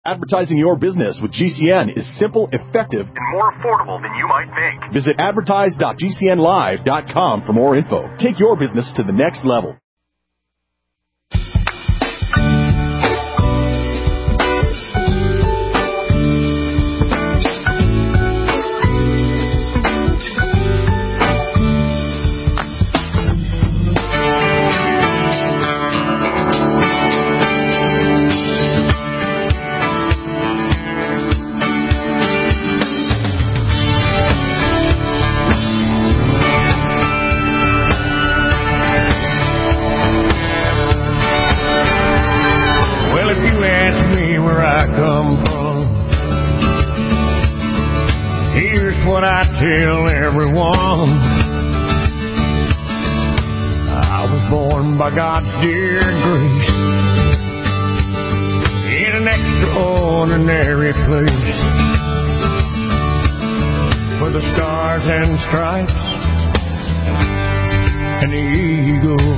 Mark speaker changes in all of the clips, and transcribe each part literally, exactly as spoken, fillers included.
Speaker 1: Advertising your business with G C N is simple, effective,
Speaker 2: and more affordable than you might think.
Speaker 1: Visit advertise dot g c n live dot com for more info. Take your business to the next level.
Speaker 3: Tell everyone I was born by God's dear grace in an extraordinary place where the stars and stripes and the eagle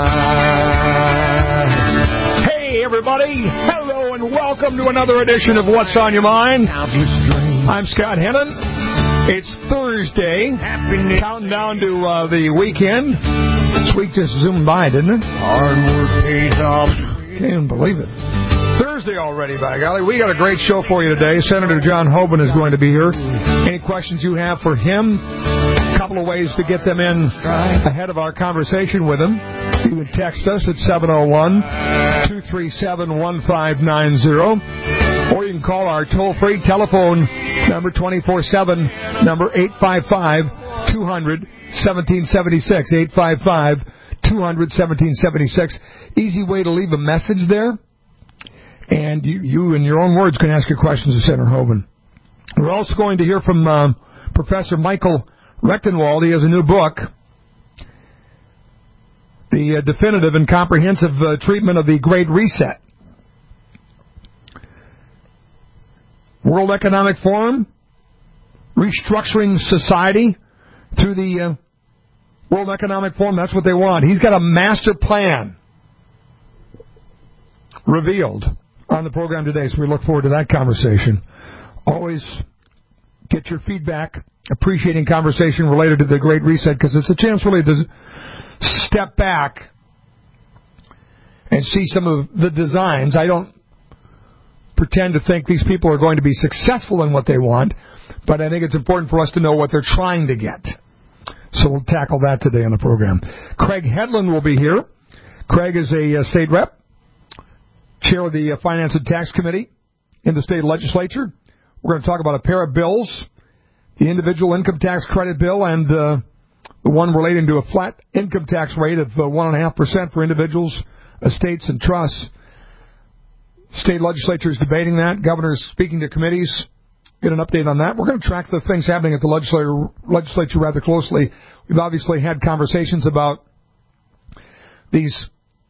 Speaker 3: flies. Hey everybody, hello and welcome to another edition of What's on Your Mind. I'm Scott Hennon. It's Thursday, counting down to uh, the weekend. This week just zoomed by, didn't it? Hard work pays off. Can't even believe it. Thursday already, by golly. We got a great show for you today. Senator John Hoeven is going to be here. Any questions you have for him? A couple of ways to get them in ahead of our conversation with him. You can text us at seven oh one, two three seven, one five nine zero. Or you can call our toll-free telephone number twenty-four seven, number eight five five, two hundred, seventeen seventy-six, eight five five, two hundred, seventeen seventy-six. Easy way to leave a message there. And you, you in your own words, can ask your questions of Senator Hoeven. We're also going to hear from um, Professor Michael Rechtenwald. He has a new book, The uh, Definitive and Comprehensive uh, Treatment of the Great Reset. World Economic Forum, restructuring society through the uh, World Economic Forum. That's what they want. He's got a master plan revealed on the program today, so we look forward to that conversation. Always get your feedback, appreciating conversation related to the Great Reset, because it's a chance really to step back and see some of the designs. I don't pretend to think these people are going to be successful in what they want, but I think it's important for us to know what they're trying to get. So we'll tackle that today on the program. Craig Hedlund will be here. Craig is a uh, state rep, chair of the uh, Finance and Tax Committee in the state legislature. We're going to talk about a pair of bills, the individual income tax credit bill and uh, the one relating to a flat income tax rate of uh, one point five percent for individuals, estates, and trusts. State legislature is debating that. Governor's speaking to committees. Get an update on that. We're going to track the things happening at the legislature, legislature rather closely. We've obviously had conversations about these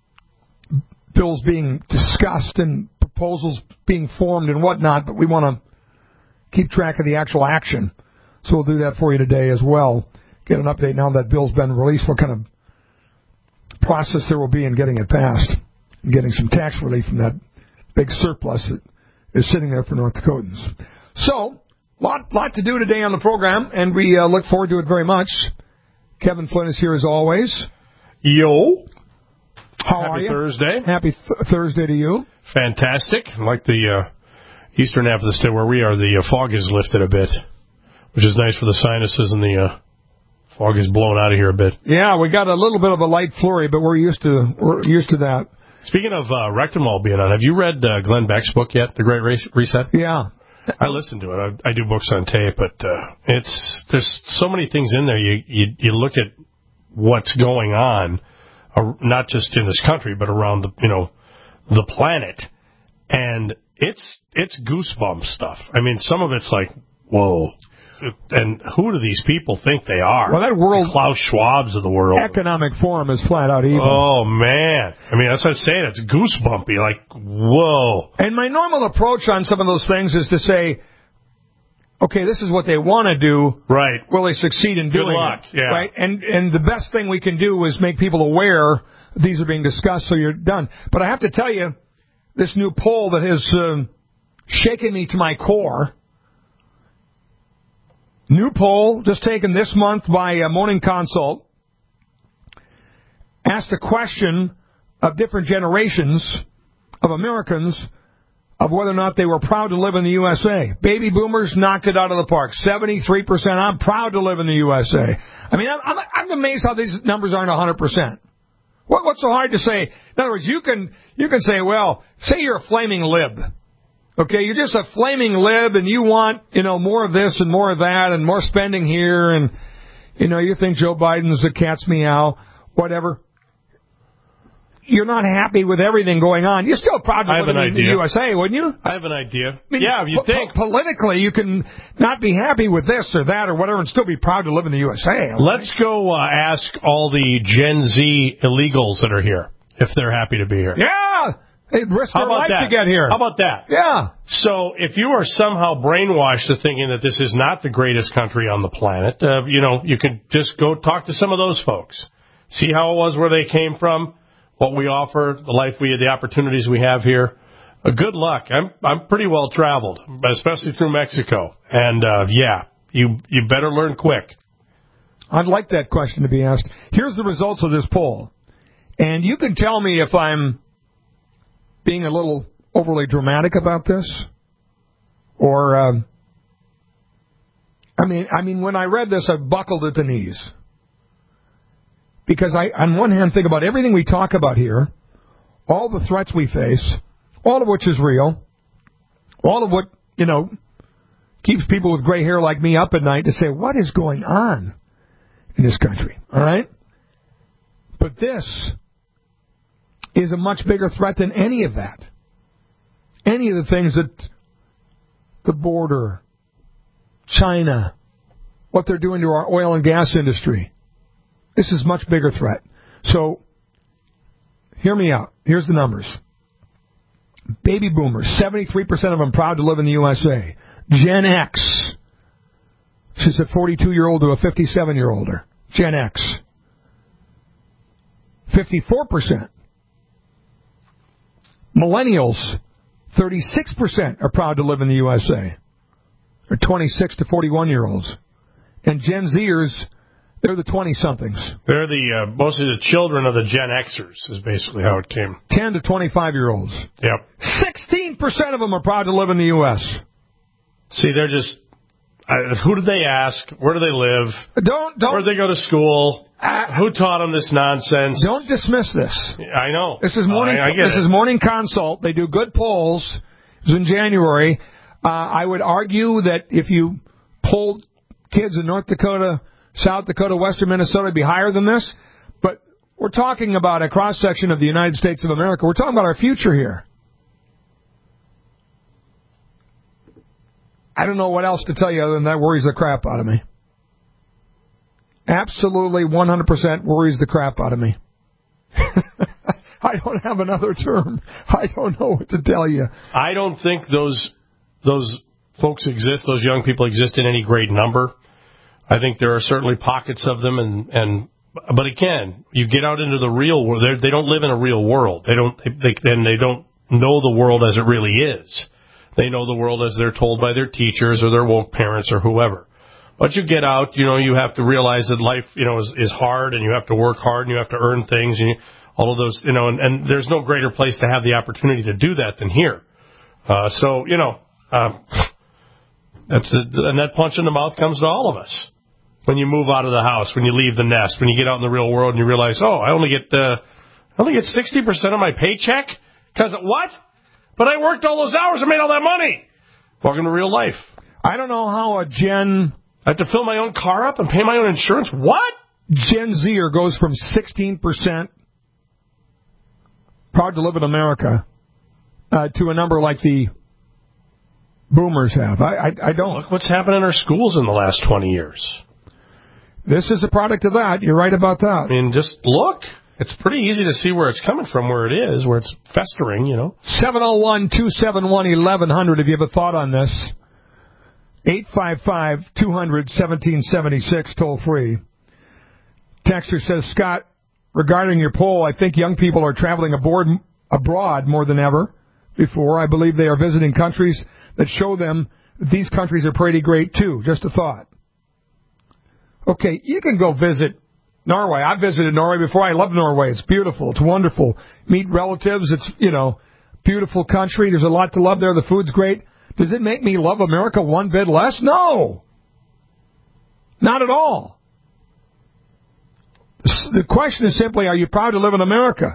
Speaker 3: bills being discussed and proposals being formed and whatnot, but we want to keep track of the actual action. So we'll do that for you today as well. Get an update now that bill's been released, what kind of process there will be in getting it passed and getting some tax relief from that big surplus that is sitting there for North Dakotans. So, lot lot to do today on the program, and we uh, look forward to it very much. Kevin Flynn is here as always.
Speaker 4: Yo.
Speaker 3: How
Speaker 4: Happy
Speaker 3: are you?
Speaker 4: Thursday.
Speaker 3: Happy th- Thursday to you.
Speaker 4: Fantastic. Like the uh, eastern half of the state where we are, the uh, fog is lifted a bit, which is nice for the sinuses, and the uh, fog is blown out of here a bit.
Speaker 3: Yeah, we got a little bit of a light flurry, but we're used to we're used to that.
Speaker 4: Speaking of uh, Rechtenwald being on, have you read uh, Glenn Beck's book yet, The Great Reset?
Speaker 3: Yeah.
Speaker 4: I listened to it. I, I do books on tape, but uh, it's there's so many things in there. You you, you look at what's going on, uh, not just in this country, but around the you know the planet, and it's it's goosebump stuff. I mean, some of it's like, whoa. And who do these people think they are?
Speaker 3: Well, that world,
Speaker 4: the Klaus Schwabs of the world.
Speaker 3: Economic Forum is flat out evil.
Speaker 4: Oh, man. I mean, that's what I'm saying. It's goosebumpy. Like, whoa.
Speaker 3: And my normal approach on some of those things is to say, okay, this is what they want to do.
Speaker 4: Right.
Speaker 3: Will they succeed in doing
Speaker 4: Good luck.
Speaker 3: it?
Speaker 4: Yeah.
Speaker 3: Right? And, and the best thing we can do is make people aware these are being discussed so you're done. But I have to tell you, this new poll that has uh, shaking me to my core. New poll, just taken this month by uh, Morning Consult, asked a question of different generations of Americans of whether or not they were proud to live in the U S A. Baby boomers knocked it out of the park. seventy-three percent, I'm proud to live in the U S A. I mean, I'm, I'm, I'm amazed how these numbers aren't one hundred percent. What, what's so hard to say? In other words, you can you can say, well, say you're a flaming lib. Okay, you're just a flaming lib and you want, you know, more of this and more of that and more spending here and, you know, you think Joe Biden's a cat's meow, whatever. You're not happy with everything going on. You're still proud to live in idea. the U S A, wouldn't you?
Speaker 4: I have an idea.
Speaker 3: I mean,
Speaker 4: yeah, you
Speaker 3: po-
Speaker 4: think.
Speaker 3: Po- politically, you can not be happy with this or that or whatever and still be proud to live in the U S A.
Speaker 4: Let's go uh, ask all the Gen Z illegals that are here if they're happy to be here.
Speaker 3: Yeah! They'd risk their life
Speaker 4: that?
Speaker 3: to get here.
Speaker 4: How about that?
Speaker 3: Yeah.
Speaker 4: So if you are somehow brainwashed to thinking that this is not the greatest country on the planet, uh, you know, you can just go talk to some of those folks. See how it was where they came from, what we offer, the life we, the opportunities we have here. Uh, good luck. I'm I'm pretty well traveled, especially through Mexico. And uh, yeah, you you better learn quick.
Speaker 3: I'd like that question to be asked. Here's the results of this poll, and you can tell me if I'm being a little overly dramatic about this, or um, I mean, I mean, when I read this, I buckled at the knees. Because I, on one hand, think about everything we talk about here, all the threats we face, all of which is real, all of what, you know, keeps people with gray hair like me up at night to say, what is going on in this country, all right? But this is a much bigger threat than any of that. Any of the things that the border, China, what they're doing to our oil and gas industry. This is a much bigger threat. So, hear me out. Here's the numbers. Baby boomers, seventy-three percent of them proud to live in the U S A. Gen X, she's a forty-two-year-old to a fifty-seven-year-older. Gen X, fifty-four percent. Millennials, thirty-six percent are proud to live in the U S A. They're twenty-six to forty-one-year-olds. And Gen Zers, they're the twenty-somethings.
Speaker 4: They're the uh, mostly the children of the Gen Xers is basically how it came.
Speaker 3: ten to twenty-five-year-olds.
Speaker 4: Yep.
Speaker 3: sixteen percent of them are proud to live in the U S.
Speaker 4: See, they're just... Uh, who did they ask? Where do they live?
Speaker 3: Don't, don't.
Speaker 4: Where do they go to school?
Speaker 3: Uh,
Speaker 4: who taught them this nonsense?
Speaker 3: Don't dismiss this.
Speaker 4: I know.
Speaker 3: This is morning.
Speaker 4: I, I get
Speaker 3: this
Speaker 4: it.
Speaker 3: is Morning Consult. They do good polls. It was in January. Uh, I would argue that if you polled kids in North Dakota, South Dakota, Western Minnesota, it'd be higher than this. But we're talking about a cross-section of the United States of America. We're talking about our future here. I don't know what else to tell you other than that worries the crap out of me. Absolutely one hundred percent worries the crap out of me. I don't have another term. I don't know what to tell you.
Speaker 4: I don't think those those folks exist, those young people exist in any great number. I think there are certainly pockets of them, and, and but again, you get out into the real world. They don't live in a real world. They don't. They, they, then they don't know the world as it really is. They know the world as they're told by their teachers or their woke parents or whoever. But you get out, you know, you have to realize that life, you know, is, is hard, and you have to work hard, and you have to earn things, and you, all of those, you know, and, and there's no greater place to have the opportunity to do that than here. Uh, so, you know, um, that's the, and that punch in the mouth comes to all of us. When you move out of the house, when you leave the nest, when you get out in the real world and you realize, oh, I only get uh, I only get sixty percent of my paycheck? Because what? But I worked all those hours and made all that money. Welcome to real life.
Speaker 3: I don't know how a Gen...
Speaker 4: I have to fill my own car up and pay my own insurance? What?
Speaker 3: Gen Zer goes from sixteen percent proud to live in America uh, to a number like the boomers have. I, I, I don't...
Speaker 4: Look what's happened in our schools in the last twenty years.
Speaker 3: This is a product of that. You're right about that.
Speaker 4: I mean, just look. It's pretty easy to see where it's coming from, where it is, where it's festering, you know.
Speaker 3: seven oh one, two seven one, eleven hundred if you have a thought on this. eight five five, two hundred, seventeen seventy-six, toll free. Texter says, Scott, regarding your poll, I think young people are traveling aboard, abroad more than ever before. I believe they are visiting countries that show them these countries are pretty great too. Just a thought. Okay, you can go visit Norway. I visited Norway before. I love Norway. It's beautiful. It's wonderful. Meet relatives. It's, you know, beautiful country. There's a lot to love there. The food's great. Does it make me love America one bit less? No. Not at all. The question is simply, are you proud to live in America?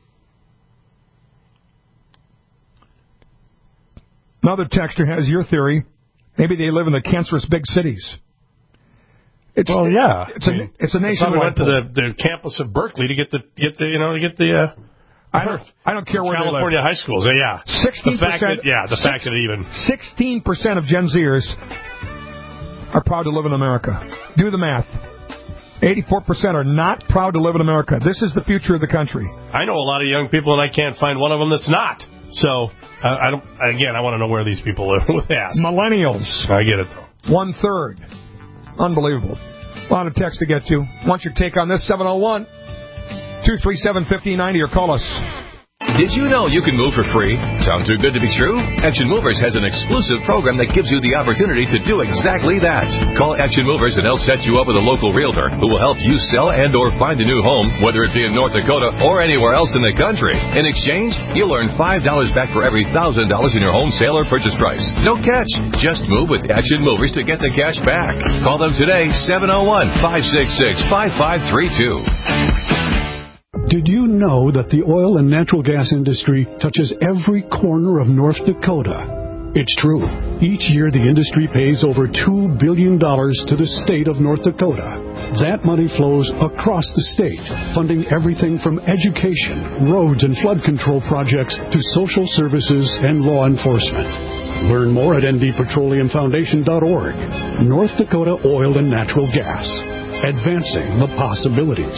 Speaker 3: Another texter has your theory. Maybe they live in the cancerous big cities. It's,
Speaker 4: well, yeah.
Speaker 3: It's, I mean, a, it's a nationwide.
Speaker 4: I went to the, the campus of Berkeley to get the get the you know to get the. Uh,
Speaker 3: I don't. I don't care where
Speaker 4: California
Speaker 3: they live.
Speaker 4: high schools. Yeah.
Speaker 3: Sixteen percent.
Speaker 4: Yeah, the fact that even
Speaker 3: sixteen percent of Gen Zers are proud to live in America. Do the math. Eighty-four percent are not proud to live in America. This is the future of the country.
Speaker 4: I know a lot of young people, and I can't find one of them that's not. So uh, I don't. Again, I want to know where these people live. With ass.
Speaker 3: Millennials.
Speaker 4: I get it though.
Speaker 3: One third. Unbelievable. A lot of text to get to. Want your take on this? seven oh one, two three seven, five oh nine oh or call us.
Speaker 5: Did you know you can move for free? Sound too good to be true? Action Movers has an exclusive program that gives you the opportunity to do exactly that. Call Action Movers and they'll set you up with a local realtor who will help you sell and or find a new home, whether it be in North Dakota or anywhere else in the country. In exchange, you'll earn five dollars back for every one thousand dollars in your home sale or purchase price. No catch. Just move with Action Movers to get the cash back. Call them today, seven oh one, five six six, five five three two.
Speaker 6: Did you know that the oil and natural gas industry touches every corner of North Dakota? It's true. Each year, the industry pays over two billion dollars to the state of North Dakota. That money flows across the state, funding everything from education, roads and flood control projects to social services and law enforcement. Learn more at N D Petroleum Foundation dot org. North Dakota Oil and Natural Gas. Advancing the possibilities.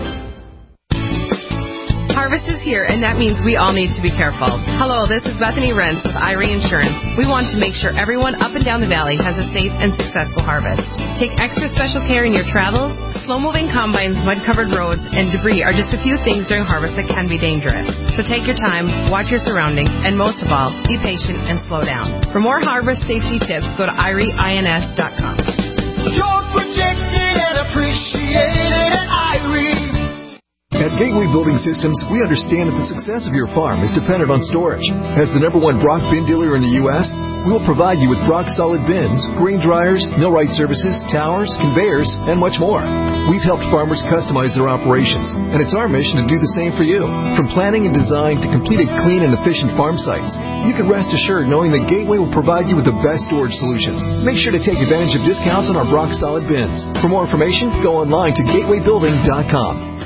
Speaker 7: Harvest is here, and that means we all need to be careful. Hello, this is Bethany Rentz with Irie Insurance. We want to make sure everyone up and down the valley has a safe and successful harvest. Take extra special care in your travels. Slow-moving combines, mud-covered roads, and debris are just a few things during harvest that can be dangerous. So take your time, watch your surroundings, and most of all, be patient and slow down. For more harvest safety tips, go to irie ins dot com.
Speaker 8: You're protected and appreciated at Irie.
Speaker 9: At Gateway Building Systems, we understand that the success of your farm is dependent on storage. As the number one Brock bin dealer in the U S, we will provide you with Brock solid bins, grain dryers, millwright services, towers, conveyors, and much more. We've helped farmers customize their operations, and it's our mission to do the same for you. From planning and design to completed clean and efficient farm sites, you can rest assured knowing that Gateway will provide you with the best storage solutions. Make sure to take advantage of discounts on our Brock solid bins. For more information, go online to gateway building dot com.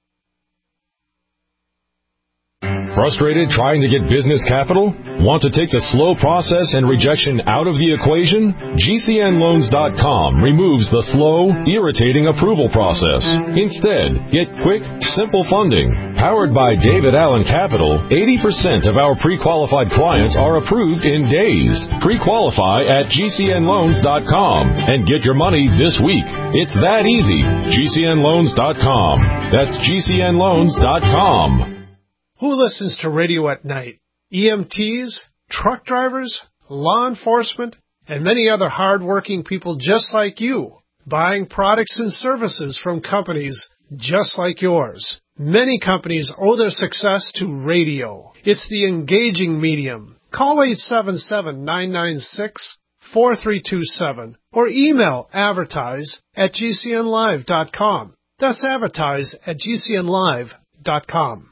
Speaker 10: Frustrated trying to get business capital? Want to take the slow process and rejection out of the equation? G C N loans dot com removes the slow, irritating approval process. Instead, get quick, simple funding. Powered by David Allen Capital, eighty percent of our pre-qualified clients are approved in days. Pre-qualify at G C N loans dot com and get your money this week. It's that easy. G C N loans dot com. That's G C N loans dot com.
Speaker 11: Who listens to radio at night? E M Ts, truck drivers, law enforcement, and many other hard-working people just like you, buying products and services from companies just like yours. Many companies owe their success to radio. It's the engaging medium. Call eight seven seven, nine nine six, four three two seven or email advertise at G C N live dot com. That's advertise at G C N live dot com.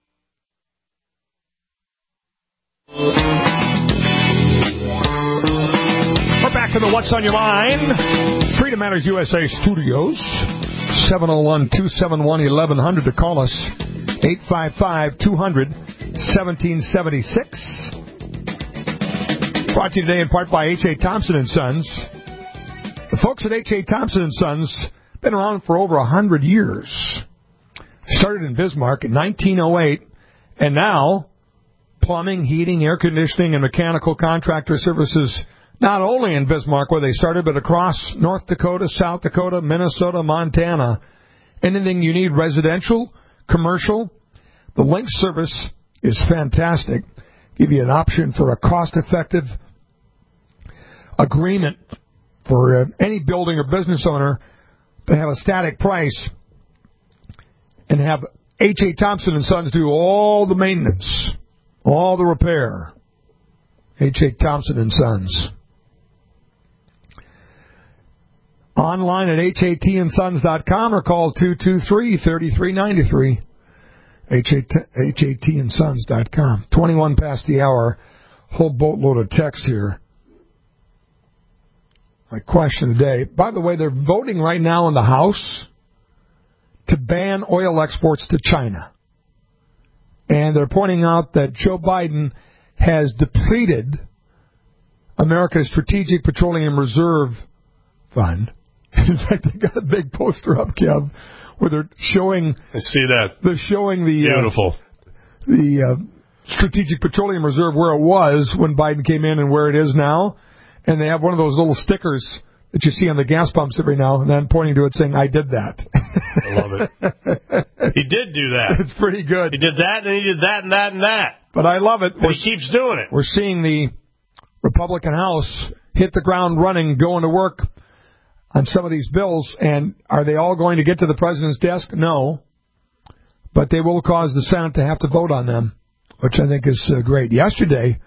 Speaker 3: We're back to the What's on Your Mind. Freedom Matters U S A Studios. seven oh one, two seven one, eleven hundred to call us. eight five five, two hundred, seventeen seventy-six. Brought to you today in part by H A. Thompson and Sons. The folks at H A. Thompson and Sons been around for over one hundred years. Started in Bismarck in nineteen oh eight, and now plumbing, heating, air conditioning, and mechanical contractor services, not only in Bismarck where they started, but across North Dakota, South Dakota, Minnesota, Montana. Anything you need, residential, commercial, the Link service is fantastic. Give you an option for a cost-effective agreement for uh, any building or business owner to have a static price and have H A. Thompson and Sons do all the maintenance, all the repair. H A. Thompson and Sons. Online at H A T and sons dot com or call two two three, three three nine three. H A T and sons dot com. twenty-one past the hour. Whole boatload of text here. My question today. By the way, they're voting right now in the House to ban oil exports to China. And they're pointing out that Joe Biden has depleted America's Strategic Petroleum Reserve Fund. In fact, they got a big poster up, Kev, where they're showing.
Speaker 4: I see that.
Speaker 3: They're showing the
Speaker 4: beautiful
Speaker 3: uh, the uh, Strategic Petroleum Reserve where it was when Biden came in and where it is now, and they have one of those little stickers that you see on the gas pumps every now and then, pointing to it saying, "I did that."
Speaker 4: I love it. He did do that.
Speaker 3: It's pretty good.
Speaker 4: He did that, and he did that, and that, and that.
Speaker 3: But I love it.
Speaker 4: And he keeps doing it.
Speaker 3: We're seeing the Republican House hit the ground running, going to work on some of these bills, and are they all going to get to the president's desk? No. But they will cause the Senate to have to vote on them, which I think is uh, great. Yesterday,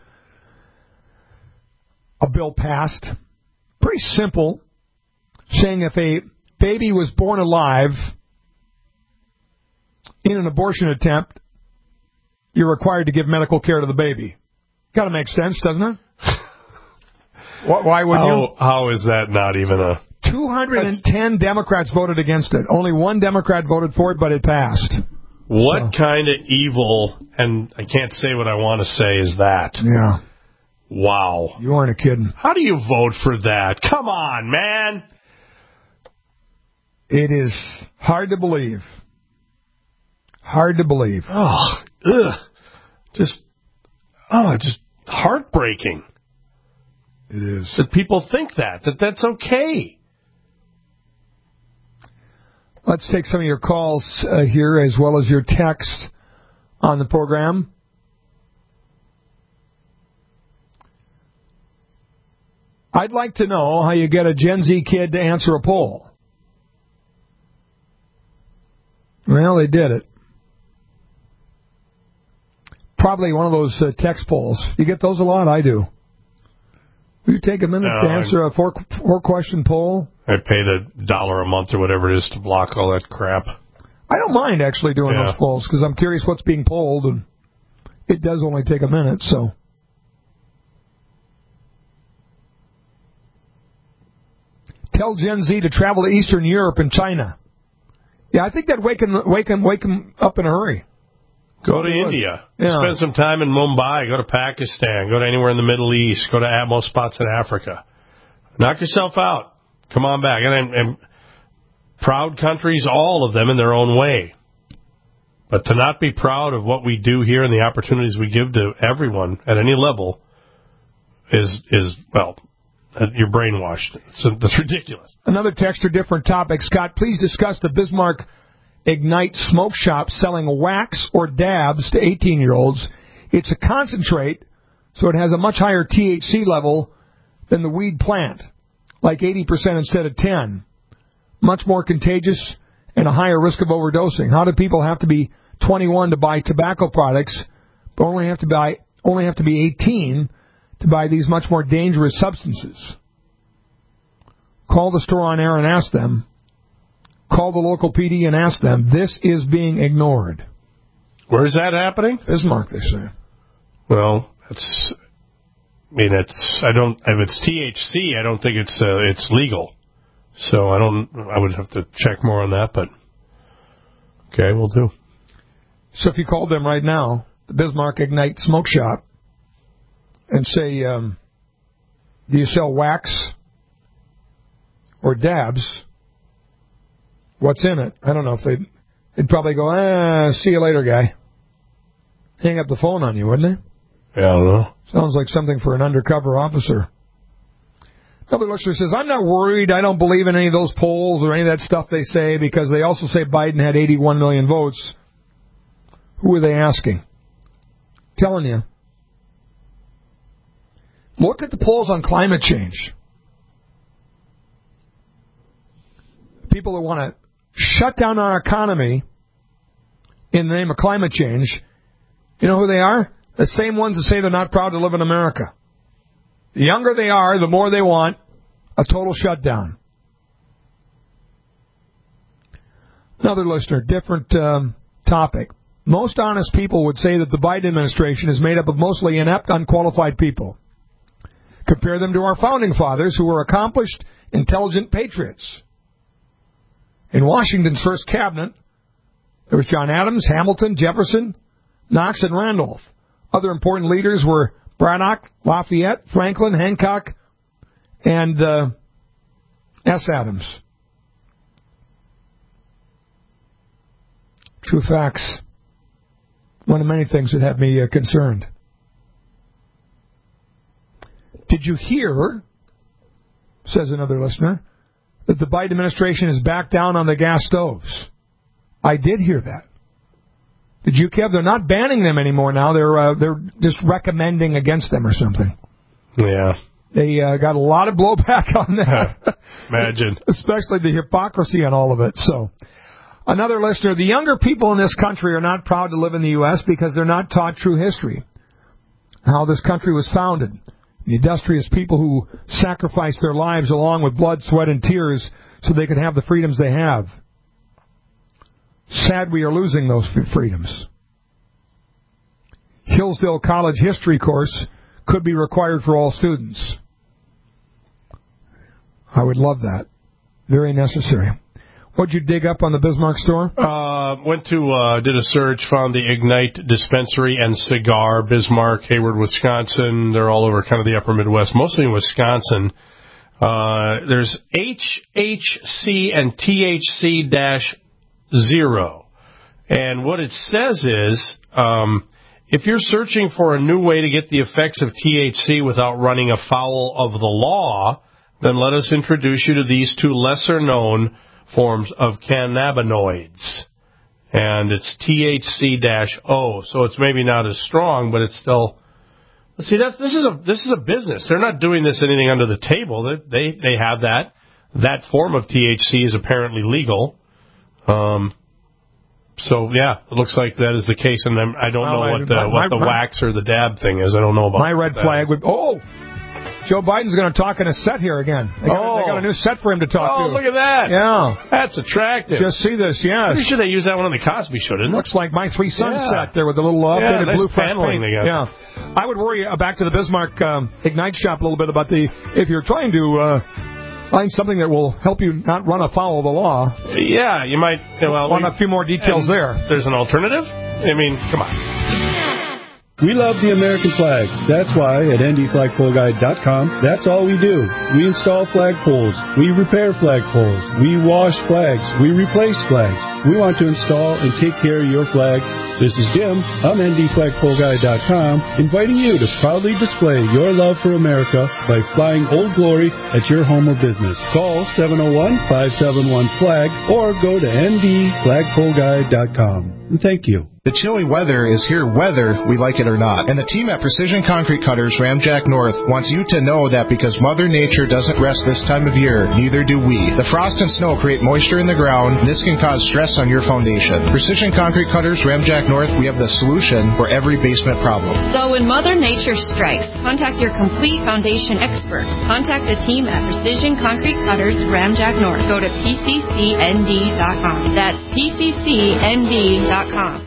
Speaker 3: a bill passed, pretty simple, saying if a baby was born alive in an abortion attempt, you're required to give medical care to the baby. Got to make sense, doesn't it? Why wouldn't
Speaker 4: how,
Speaker 3: you?
Speaker 4: How is that not even a...
Speaker 3: two hundred ten Democrats voted against it. Only one Democrat voted for it, but it passed.
Speaker 4: What
Speaker 3: so.
Speaker 4: kind of evil, and I can't say what I want to say, is that?
Speaker 3: Yeah.
Speaker 4: Wow.
Speaker 3: You aren't kidding.
Speaker 4: How do you vote for that? Come on, man.
Speaker 3: It is hard to believe. Hard to believe.
Speaker 4: Oh, ugh. Just, oh, just heartbreaking.
Speaker 3: It is.
Speaker 4: That people think that, that that's okay.
Speaker 3: Let's take some of your calls uh, here as well as your texts on the program. I'd like to know how you get a Gen Z kid to answer a poll. Well, they did it. Probably one of those uh, text polls. You get those a lot? I do. Will you take a minute
Speaker 4: no,
Speaker 3: to answer I'm, a four, four question poll?
Speaker 4: I pay the dollar a month or whatever it is to block all that crap.
Speaker 3: I don't mind actually doing yeah. those polls because I'm curious what's being polled, and it does only take a minute, so. Tell Gen Z to travel to Eastern Europe and China. Yeah, I think that'd wake them, wake them, wake them up in a hurry.
Speaker 4: Go to India. Yeah. Spend some time in Mumbai. Go to Pakistan. Go to anywhere in the Middle East. Go to Atmos spots in Africa. Knock yourself out. Come on back. And, and proud countries, all of them in their own way. But to not be proud of what we do here and the opportunities we give to everyone at any level is, is well, you're brainwashed. So that's ridiculous.
Speaker 3: Another text or different topic. Scott, please discuss the Bismarck Ignite Smoke Shop selling wax or dabs to eighteen-year-olds. It's a concentrate, so it has a much higher T H C level than the weed plant, like eighty percent instead of ten. Much more contagious and a higher risk of overdosing. How do people have to be twenty-one to buy tobacco products, but only have to buy only have to be eighteen to buy these much more dangerous substances? Call the store on air and ask them. Call the local P D and ask them. This is being ignored.
Speaker 4: Where is that happening?
Speaker 3: Bismarck, they say.
Speaker 4: Well, it's. I mean, it's. I don't. If it's T H C, I don't think it's. Uh, it's legal. So I don't. I would have to check more on that. But okay, we'll do.
Speaker 3: So if you called them right now, the Bismarck Ignite Smoke Shop, and say, um, "Do you sell wax or dabs? What's in it?" I don't know if they'd, they'd probably go, ah, see you later, guy. Hang up the phone on you, wouldn't they?
Speaker 4: Yeah, I don't know.
Speaker 3: Sounds like something for an undercover officer. Another listener says, I'm not worried. I don't believe in any of those polls or any of that stuff they say because they also say Biden had eighty-one million votes. Who are they asking? Telling you. Look at the polls on climate change. people that want to shut down our economy in the name of climate change, you know who they are? The same ones that say they're not proud to live in America. The younger they are, the more they want a total shutdown. Another listener, different um, topic. Most honest people would say that the Biden administration is made up of mostly inept, unqualified people. Compare them to our founding fathers, who were accomplished, intelligent patriots. In Washington's first cabinet, there was John Adams, Hamilton, Jefferson, Knox, and Randolph. Other important leaders were Braddock, Lafayette, Franklin, Hancock, and uh, S. Adams. True facts. One of many things that have me uh, concerned. Did you hear, says another listener, that the Biden administration is back down on the gas stoves? I did hear that. Did you, Kev? They're not banning them anymore now. They're uh, they're just recommending against them or something.
Speaker 4: Yeah.
Speaker 3: They uh, got a lot of blowback on that.
Speaker 4: Imagine.
Speaker 3: Especially the hypocrisy on all of it. So, another listener, the younger people in this country are not proud to live in the U S because they're not taught true history, how this country was founded. The industrious people who sacrificed their lives along with blood, sweat, and tears so they could have the freedoms they have. Sad we are losing those freedoms. Hillsdale College history course could be required for all students. I would love that. Very necessary. What'd you dig up on the Bismarck store?
Speaker 4: Uh, went to, uh, did a search, found the Ignite Dispensary and Cigar, Bismarck, Hayward, Wisconsin. They're all over kind of the upper Midwest, mostly in Wisconsin. Uh, there's H H C and T H C zero. And what it says is, um, if you're searching for a new way to get the effects of T H C without running afoul of the law, then let us introduce you to these two lesser-known forms of cannabinoids. And it's T H C O, so it's maybe not as strong, but it's still... See, that's, this is a this is a business. They're not doing this anything under the table. They they, they have that. That form of T H C is apparently legal. Um, so, yeah, it looks like that is the case. And I don't well, know what the, my, what the my, wax or the dab thing is. I don't know about
Speaker 3: My red
Speaker 4: that.
Speaker 3: flag would... Oh! Joe Biden's going to talk in a set here again. They got,
Speaker 4: oh.
Speaker 3: they got a new set for him to talk
Speaker 4: oh,
Speaker 3: to.
Speaker 4: Oh, look at that.
Speaker 3: Yeah.
Speaker 4: That's attractive.
Speaker 3: Just see this, yes.
Speaker 4: Pretty sure they use that one on the Cosby Show, didn't it?
Speaker 3: Looks like My Three Sons
Speaker 4: yeah.
Speaker 3: set there with the little updated
Speaker 4: yeah, nice
Speaker 3: blue
Speaker 4: paneling
Speaker 3: paint.
Speaker 4: they got.
Speaker 3: Yeah. I would worry uh, back to the Bismarck um, Ignite shop a little bit about the, if you're trying to uh, find something that will help you not run afoul of the law.
Speaker 4: Yeah, you might. Well,
Speaker 3: want
Speaker 4: we,
Speaker 3: a few more details there.
Speaker 4: There's an alternative? I mean, come on.
Speaker 12: We love the American flag. That's why at N D flagpole guide dot com, that's all we do. We install flagpoles. We repair flagpoles. We wash flags. We replace flags. We want to install and take care of your flag. This is Jim. I'm N D flagpole guide dot com, inviting you to proudly display your love for America by flying Old Glory at your home or business. Call seven oh one, five seven one, flag or go to N D flagpole guide dot com. And thank you.
Speaker 13: The chilly weather is here whether we like it or not. And the team at Precision Concrete Cutters Ramjack North wants you to know that because Mother Nature doesn't rest this time of year, neither do we. The frost and snow create moisture in the ground, and this can cause stress on your foundation. Precision Concrete Cutters Ramjack North, we have the solution for every basement problem.
Speaker 14: So when Mother Nature strikes, contact your complete foundation expert. Contact the team at Precision Concrete Cutters Ramjack North. Go to P C C N D dot com. That's P C C N D dot com.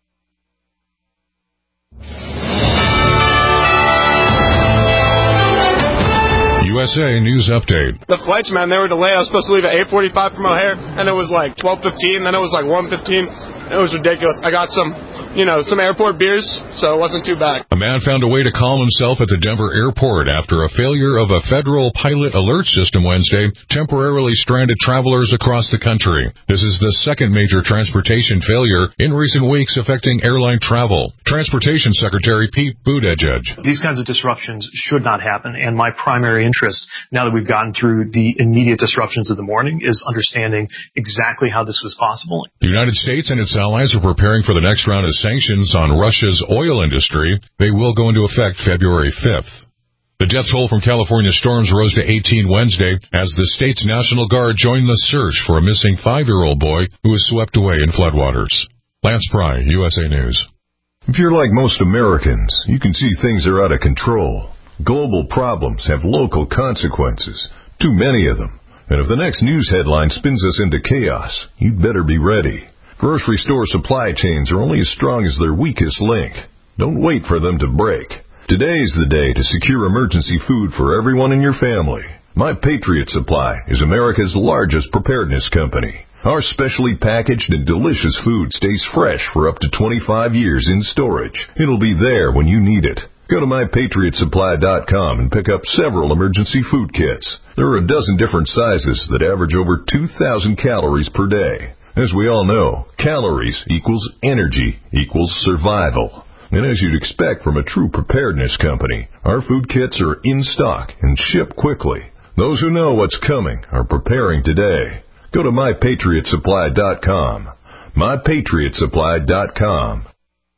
Speaker 10: U S A News Update.
Speaker 15: The flights, man, they were delayed. I was supposed to leave at eight forty-five from O'Hare, and it was like twelve fifteen, then it was like one fifteen. It was ridiculous. I got some, you know, some airport beers, so it wasn't too bad.
Speaker 10: A man found a way to calm himself at the Denver airport after a failure of a federal pilot alert system Wednesday temporarily stranded travelers across the country. This is the second major transportation failure in recent weeks affecting airline travel. Transportation Secretary Pete Buttigieg.
Speaker 16: These kinds of disruptions should not happen, and my primary interest, now that we've gotten through the immediate disruptions of the morning, is understanding exactly how this was possible.
Speaker 10: The United States and its allies are preparing for the next round of sanctions on Russia's oil industry. They will go into effect February fifth.
Speaker 17: The death toll from California storms rose to eighteen Wednesday as the state's National Guard joined the search for a missing five-year-old boy who was swept away in floodwaters. Lance Pry, U S A News.
Speaker 18: If you're like most Americans, you can see things are out of control. Global problems have local consequences, too many of them. And if the next news headline spins us into chaos, you'd better be ready. Grocery store supply chains are only as strong as their weakest link. Don't wait for them to break. Today's the day to secure emergency food for everyone in your family. My Patriot Supply is America's largest preparedness company. Our specially packaged and delicious food stays fresh for up to twenty-five years in storage. It'll be there when you need it. Go to my patriot supply dot com and pick up several emergency food kits. There are a dozen different sizes that average over two thousand calories per day. As we all know, calories equals energy equals survival. And as you'd expect from a true preparedness company, our food kits are in stock and ship quickly. Those who know what's coming are preparing today. Go to my patriot supply dot com. my patriot supply dot com.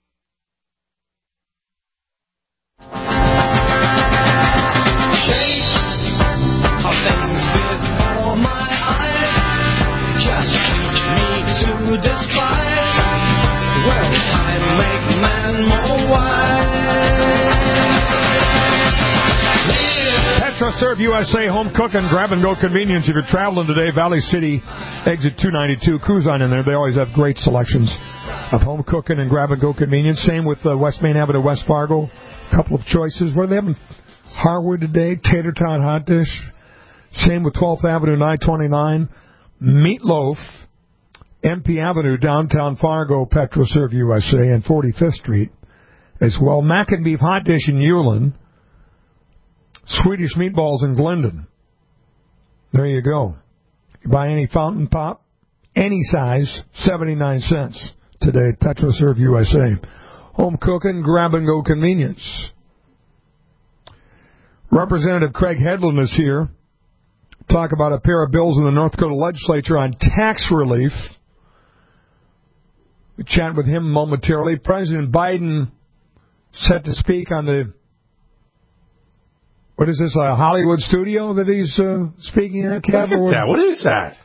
Speaker 8: Just teach me to despise. Well, time make man more wise.
Speaker 3: PetroServe U S A home cook and grab and go convenience. If you're traveling today, Valley City, exit two ninety-two, cruise on in there. They always have great selections of home cooking and grab and go convenience. Same with uh, West Main Avenue, West Fargo. A couple of choices. What are they having? Harwood today, tater tot hot dish. Same with twelfth Avenue, nine twenty-nine. Meatloaf, M P Avenue, downtown Fargo, PetroServe U S A, and forty-fifth Street as well. Mac and Beef Hot Dish in Ulen. Swedish Meatballs in Glendon. There you go. You buy any fountain pop, any size, seventy-nine cents today at PetroServe U S A. Home cooking, grab-and-go convenience. Representative Craig Hedlund is here. Talk about a pair of bills in the North Dakota legislature on tax relief. We chat with him momentarily. President Biden set to speak on the, what is this, a Hollywood studio that he's uh, speaking at?
Speaker 4: Look at that. What is that?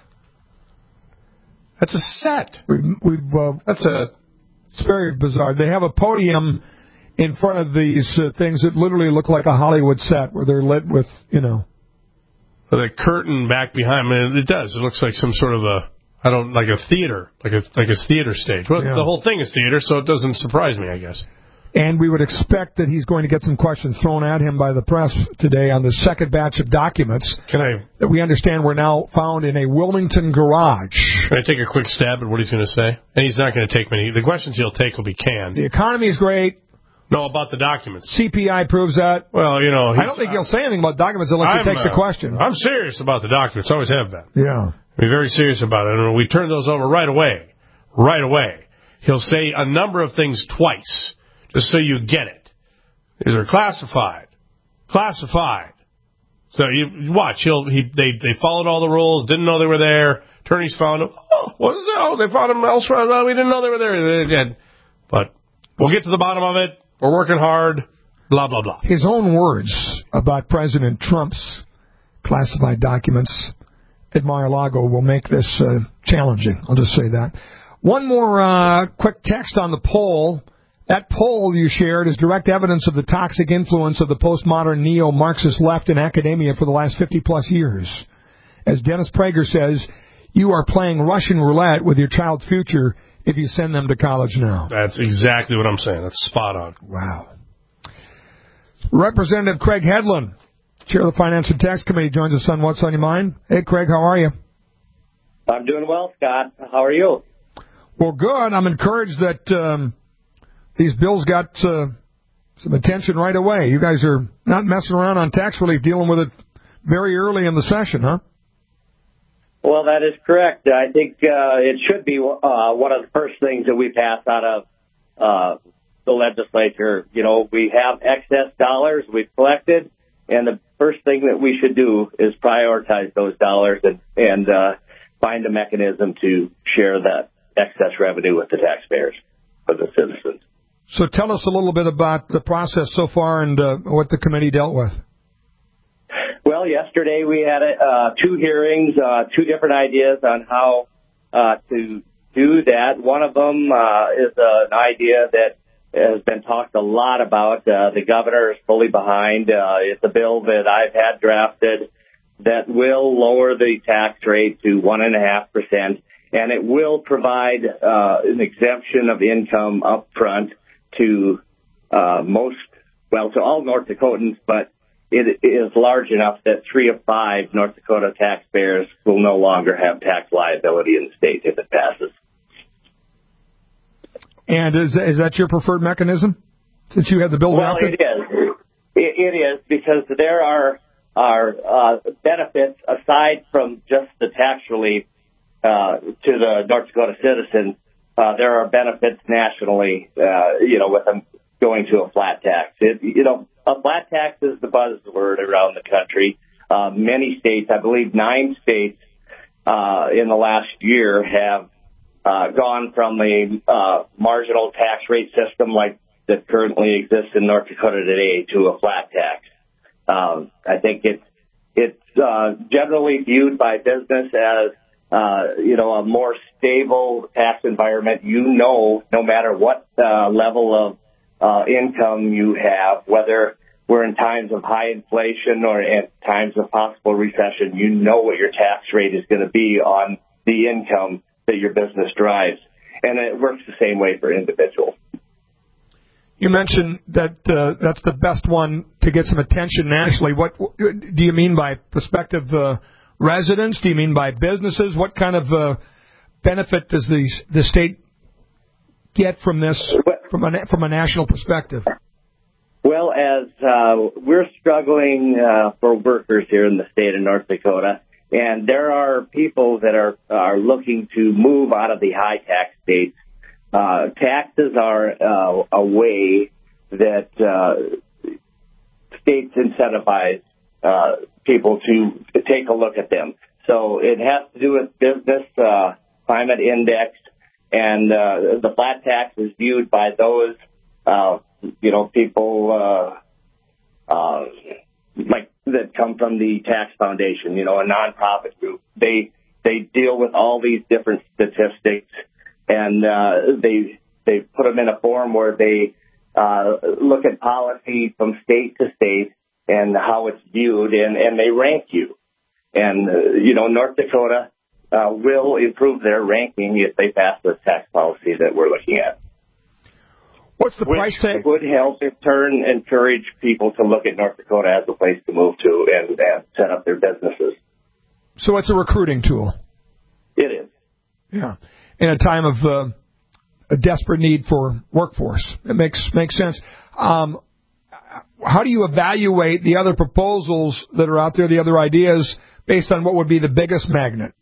Speaker 4: That's a set.
Speaker 3: We've, we've, uh,
Speaker 4: That's a...
Speaker 3: It's very bizarre. They have a podium in front of these uh, things that literally look like a Hollywood set where they're lit with, you know,
Speaker 4: the curtain back behind me, it does. It looks like some sort of a, I don't, like a theater, like a like a theater stage. Well, yeah. The whole thing is theater, so it doesn't surprise me, I guess.
Speaker 3: And we would expect that he's going to get some questions thrown at him by the press today on the second batch of documents.
Speaker 4: Can I?
Speaker 3: That we understand were now found in a Wilmington garage.
Speaker 4: Can I take a quick stab at what he's going to say? And he's not going to take many. The questions he'll take will be canned.
Speaker 3: The economy is great.
Speaker 4: No, about the documents.
Speaker 3: C P I proves that.
Speaker 4: Well, you know...
Speaker 3: I don't think he'll say anything about documents unless
Speaker 4: I'm,
Speaker 3: he takes
Speaker 4: uh,
Speaker 3: the question.
Speaker 4: I'm serious about the documents. Always have been.
Speaker 3: Yeah.
Speaker 4: Be very serious about it. And we turn those over right away. Right away. He'll say a number of things twice, just so you get it. These are classified. Classified. So you, you watch. He'll, he, they, they followed all the rules, didn't know they were there. Attorneys found them. Oh, what is that? Oh, they found them elsewhere. Oh, we didn't know they were there. They did. But we'll get to the bottom of it. We're working hard, blah, blah, blah.
Speaker 3: His own words about President Trump's classified documents at Mar-a-Lago will make this uh, challenging. I'll just say that. One more uh, quick text on the poll. That poll you shared is direct evidence of the toxic influence of the postmodern neo-Marxist left in academia for the last fifty-plus years. As Dennis Prager says, you are playing Russian roulette with your child's future if you send them to college now.
Speaker 4: That's exactly what I'm saying. That's spot on.
Speaker 3: Wow. Representative Craig Hedlund, Chair of the Finance and Tax Committee, joins us on What's on Your Mind. Hey, Craig, how are you?
Speaker 19: I'm doing well, Scott. How are you?
Speaker 3: Well, good. I'm encouraged that um, these bills got uh, some attention right away. You guys are not messing around on tax relief, dealing with it very early in the session, huh?
Speaker 19: Well, that is correct. I think uh, it should be uh, one of the first things that we pass out of uh, the legislature. You know, we have excess dollars we've collected, and the first thing that we should do is prioritize those dollars and, and uh, find a mechanism to share that excess revenue with the taxpayers, for the citizens.
Speaker 3: So tell us a little bit about the process so far and uh, what the committee dealt with.
Speaker 19: Well, yesterday we had uh, two hearings, uh, two different ideas on how uh, to do that. One of them uh, is uh, an idea that has been talked a lot about. Uh, the governor is fully behind. Uh, it's a bill that I've had drafted that will lower the tax rate to one and a half percent, and it will provide uh, an exemption of income up front to uh, most, well, to all North Dakotans, but it is large enough that three of five North Dakota taxpayers will no longer have tax liability in the state if it passes.
Speaker 3: And is is that your preferred mechanism, since you have the bill
Speaker 19: Well,
Speaker 3: drafted?
Speaker 19: it is. It, it is, because there are are uh, benefits aside from just the tax relief uh, to the North Dakota citizen. Uh, there are benefits nationally, uh, you know, with them going to a flat tax. It, you know, a flat tax is the buzzword around the country. Uh, many states, I believe nine states uh, in the last year have uh, gone from a uh, marginal tax rate system like that currently exists in North Dakota today to a flat tax. Um, I think it's it's uh, generally viewed by business as uh, you know a more stable tax environment. You know, no matter what uh, level of uh, income you have, whether we're in times of high inflation or in times of possible recession, you know what your tax rate is going to be on the income that your business drives, and it works the same way for individuals.
Speaker 3: You mentioned that uh, that's the best one to get some attention nationally. What do you mean by prospective uh, residents? Do you mean by businesses? What kind of uh, benefit does the the state get from this from a from a national perspective?
Speaker 19: Well, as uh, we're struggling uh, for workers here in the state of North Dakota, and there are people that are are looking to move out of the high tax states. Uh, taxes are uh, a way that uh, states incentivize uh, people to, to take a look at them. So it has to do with business uh, climate index, and uh, the flat tax is viewed by those, uh, you know, people uh, uh, like that come from the Tax Foundation, you know, a nonprofit group. They they deal with all these different statistics. And uh, they they put them in a form where they uh, look at policy from state to state and how it's viewed, and, and they rank you. And, uh, you know, North Dakota uh, will improve their ranking if they pass this tax policy that we're looking at.
Speaker 3: What's the
Speaker 19: Which
Speaker 3: price tag?
Speaker 19: Would help in turn encourage people to look at North Dakota as a place to move to and, and set up their businesses.
Speaker 3: So it's a recruiting tool.
Speaker 19: It is.
Speaker 3: Yeah. In a time of uh, a desperate need for workforce. It makes makes sense. Um, how do you evaluate the other proposals that are out there, the other ideas, based on what would be the biggest magnet?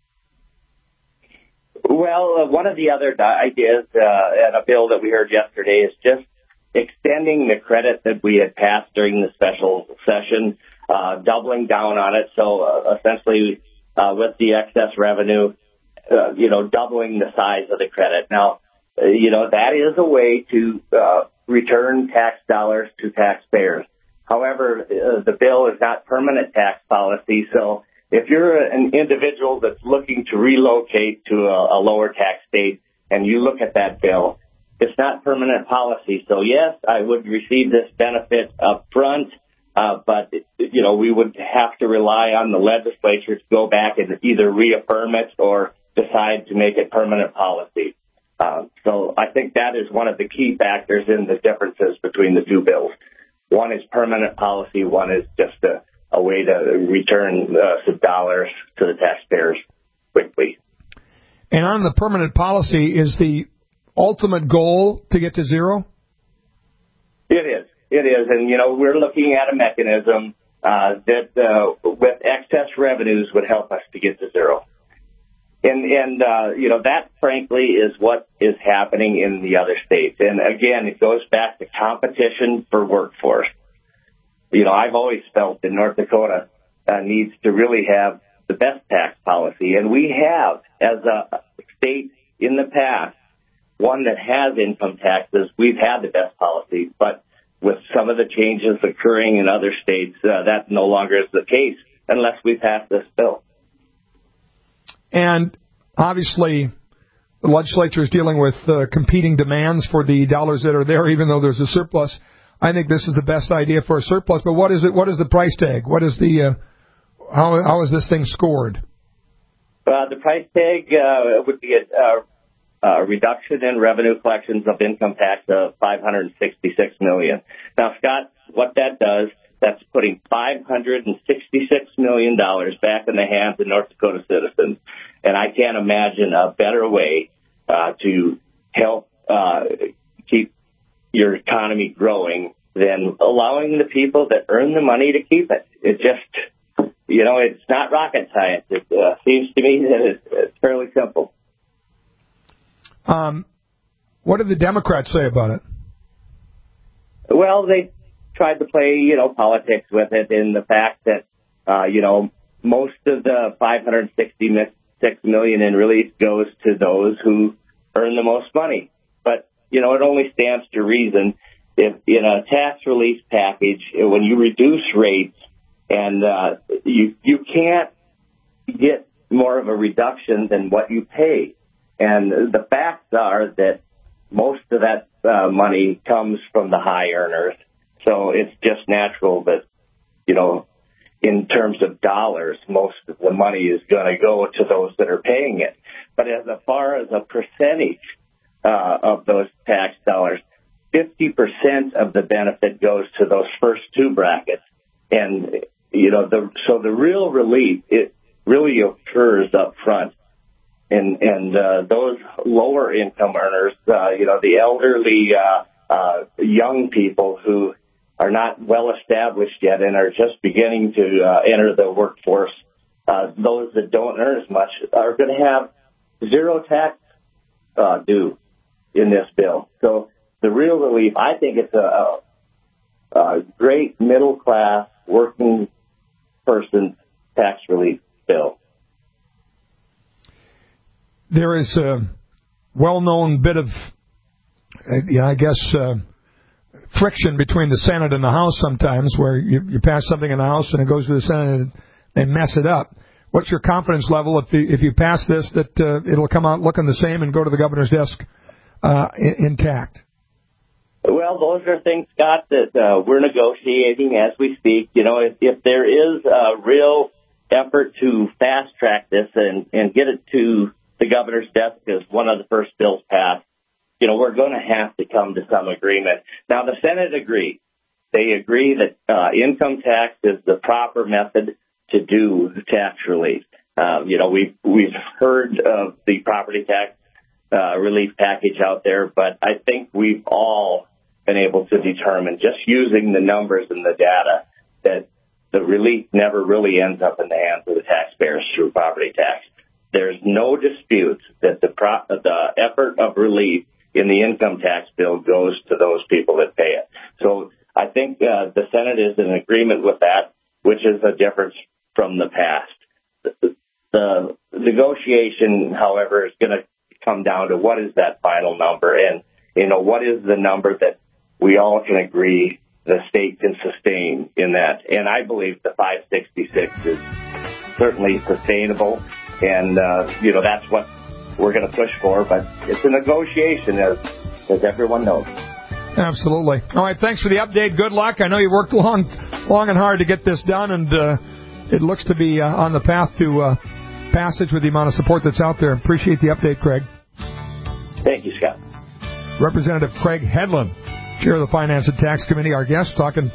Speaker 19: Well, uh, one of the other ideas uh, and a bill that we heard yesterday is just extending the credit that we had passed during the special session, uh, doubling down on it. So uh, essentially, uh, with the excess revenue, Uh, you know, doubling the size of the credit. Now, uh, you know, that is a way to uh, return tax dollars to taxpayers. However, uh, the bill is not permanent tax policy. So if you're an individual that's looking to relocate to a, a lower tax state and you look at that bill, it's not permanent policy. So, yes, I would receive this benefit up front, uh, but, you know, we would have to rely on the legislature to go back and either reaffirm it or decide to make it permanent policy. Uh, so I think that is one of the key factors in the differences between the two bills. One is permanent policy. One is just a, a way to return uh, some dollars to the taxpayers quickly.
Speaker 3: And on the permanent policy, is the ultimate goal to get to zero?
Speaker 19: It is. It is. And, you know, we're looking at a mechanism uh, that uh, with excess revenues would help us to get to zero. And, and uh, you know, that, frankly, is what is happening in the other states. And, again, it goes back to competition for workforce. You know, I've always felt that North Dakota uh, needs to really have the best tax policy. And we have, as a state in the past, one that has income taxes. We've had the best policy. But with some of the changes occurring in other states, uh, that no longer is the case unless we pass this bill.
Speaker 3: And obviously, the legislature is dealing with uh, competing demands for the dollars that are there, even though there's a surplus. I think this is the best idea for a surplus. But what is it? What is the price tag? What is the uh, how how is this thing scored?
Speaker 19: Uh, the price tag uh, would be a, a reduction in revenue collections of income tax of five hundred sixty-six million dollars. Now, Scott, what that does, that's putting five hundred sixty-six million dollars back in the hands of North Dakota citizens. And I can't imagine a better way uh, to help uh, keep your economy growing than allowing the people that earn the money to keep it. It just, you know, it's not rocket science. It uh, seems to me that it's, it's fairly simple.
Speaker 3: Um, what did the Democrats say about it?
Speaker 19: Well, they tried to play, you know, politics with it in the fact that, uh, you know, most of the five hundred sixty-six million dollars in relief goes to those who earn the most money. But, you know, it only stands to reason if in a tax relief package, when you reduce rates and uh, you you can't get more of a reduction than what you pay. And the facts are that most of that uh, money comes from the high earners. So it's just natural that, you know, in terms of dollars, most of the money is going to go to those that are paying it. But as far as a percentage uh, of those tax dollars, fifty percent of the benefit goes to those first two brackets. And, you know, the so the real relief, it really occurs up front. And, and uh, those lower income earners, uh, you know, the elderly, uh, uh, young people who are not well established yet and are just beginning to uh, enter the workforce, uh, those that don't earn as much are going to have zero tax uh, due in this bill. So the real relief, I think it's a, a, a great middle class working person tax relief bill.
Speaker 3: There is a well-known bit of, uh, yeah, I guess, uh, friction between the Senate and the House sometimes, where you, you pass something in the House and it goes to the Senate and they mess it up. What's your confidence level if you, if you pass this that uh, it'll come out looking the same and go to the governor's desk uh, intact?
Speaker 19: Well, those are things, Scott, that uh, we're negotiating as we speak. You know, if, if there is a real effort to fast-track this and, and get it to the governor's desk as one of the first bills passed, you know, we're going to have to come to some agreement. Now, the Senate agreed. They agree that uh, income tax is the proper method to do tax relief. Uh, you know, we've, we've heard of the property tax uh, relief package out there, but I think we've all been able to determine, just using the numbers and the data, that the relief never really ends up in the hands of the taxpayers through property tax. There's no dispute that the pro- the effort of relief in the income tax bill goes to those people that pay it. So I think uh, the Senate is in agreement with that, which is a difference from the past. The, the negotiation, however, is going to come down to what is that final number, and, you know, what is the number that we all can agree the state can sustain in that. And I believe the five sixty-six is certainly sustainable. And, uh, you know, that's what we're going to push for. But it's a negotiation, as as everyone knows.
Speaker 3: Absolutely. All right, thanks for the update. Good luck. I know you worked long long and hard to get this done, and uh, it looks to be uh, on the path to uh, passage with the amount of support that's out there. Appreciate the update, Craig.
Speaker 19: Thank you, Scott.
Speaker 3: Representative Craig Hedlund, Chair of the Finance and Tax Committee, our guest, talking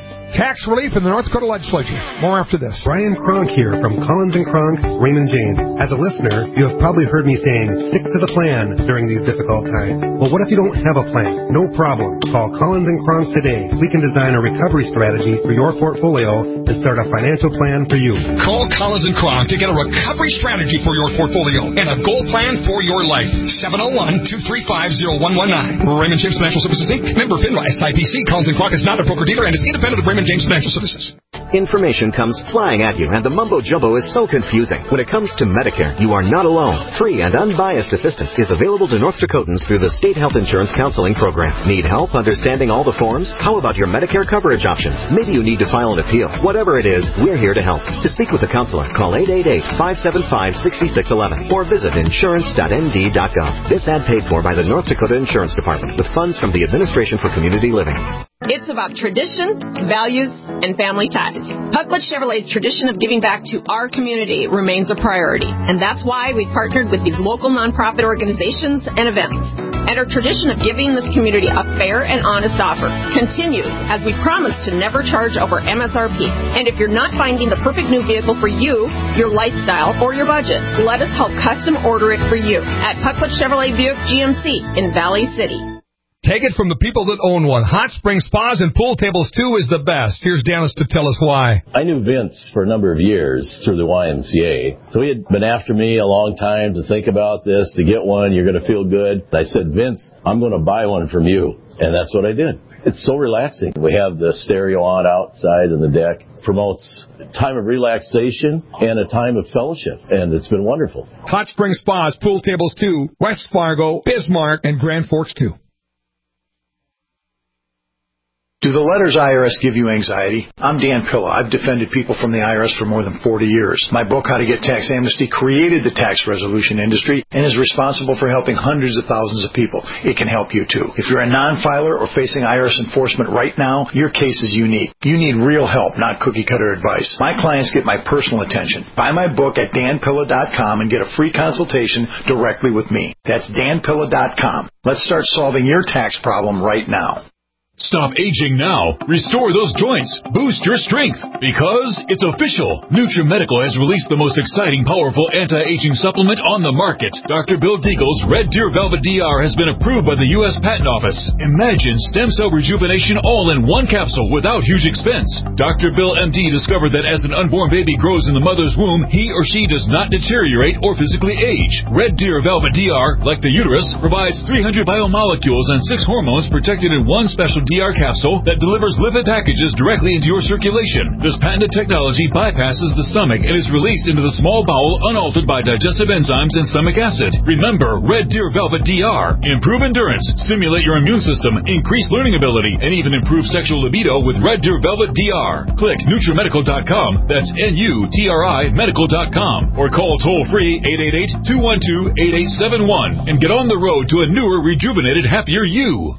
Speaker 3: tax relief in the North Dakota legislature. More after this.
Speaker 20: Brian Kronk here from Collins and Kronk, Raymond James. As a listener, you have probably heard me saying, stick to the plan during these difficult times. Well, what if you don't have a plan? No problem. Call Collins and Kronk today. We can design a recovery strategy for your portfolio and start a financial plan for you.
Speaker 21: Call Collins and Kronk to get a recovery strategy for your portfolio and a goal plan for your life. seven oh one, two three five, oh one one nine. Raymond James Financial Services, Incorporated. Member FINRA, S I P C. Collins and Kronk is not a broker-dealer and is independent of Raymond Raymond James Financial Services.
Speaker 2: Information comes flying at you, and the mumbo-jumbo is so confusing. When it comes to Medicare, you are not alone. Free and unbiased assistance is available to North Dakotans through the State Health Insurance Counseling Program. Need help understanding all the forms? How about your Medicare coverage options? Maybe you need to file an appeal. Whatever it is, we're here to help. To speak with a counselor, call eight eight eight, five seven five, six six one one or visit insurance dot n d dot gov. This ad paid for by the North Dakota Insurance Department with funds from the Administration for Community Living.
Speaker 22: It's about tradition, values, and family ties. Pucklet Chevrolet's tradition of giving back to our community remains a priority, and that's why we've partnered with these local nonprofit organizations and events. And our tradition of giving this community a fair and honest offer continues as we promise to never charge over M S R P. And if you're not finding the perfect new vehicle for you, your lifestyle, or your budget, let us help custom order it for you at Pucklet Chevrolet Buick G M C in Valley City.
Speaker 3: Take it from the people that own one. Hot Spring Spas and Pool Tables, too, is the best. Here's Dennis to tell us why.
Speaker 23: I knew Vince for a number of years through the Y M C A. So he had been after me a long time to think about this, to get one. You're going to feel good. I said, Vince, I'm going to buy one from you. And that's what I did. It's so relaxing. We have the stereo on outside in the deck. Promotes time of relaxation and a time of fellowship, and it's been wonderful.
Speaker 3: Hot Spring Spas, Pool Tables, too. West Fargo, Bismarck, and Grand Forks, too.
Speaker 24: Do the letters I R S give you anxiety? I'm Dan Pilla. I've defended people from the I R S for more than forty years. My book, How to Get Tax Amnesty, created the tax resolution industry and is responsible for helping hundreds of thousands of people. It can help you, too. If you're a non-filer or facing I R S enforcement right now, your case is unique. You need real help, not cookie-cutter advice. My clients get my personal attention. Buy my book at dan pilla dot com and get a free consultation directly with me. That's dan pilla dot com. Let's start solving your tax problem right now.
Speaker 10: Stop aging now. Restore those joints. Boost your strength. Because it's official. NutriMedical has released the most exciting, powerful anti-aging supplement on the market. Doctor Bill Deagle's Red Deer Velvet D R has been approved by the U S Patent Office. Imagine stem cell rejuvenation all in one capsule without huge expense. Doctor Bill M D discovered that as an unborn baby grows in the mother's womb, he or she does not deteriorate or physically age. Red Deer Velvet D R, like the uterus, provides three hundred biomolecules and six hormones protected in one special D R capsule that delivers lipid packages directly into your circulation. This patented technology bypasses the stomach and is released into the small bowel unaltered by digestive enzymes and stomach acid. Remember, Red Deer Velvet D R. Improve endurance, stimulate your immune system, increase learning ability, and even improve sexual libido with Red Deer Velvet D R. Click NutriMedical dot com. That's N U T R I medical dot com. Or call toll-free eight eight eight, two one two, eight eight seven one and get on the road to a newer, rejuvenated, happier you.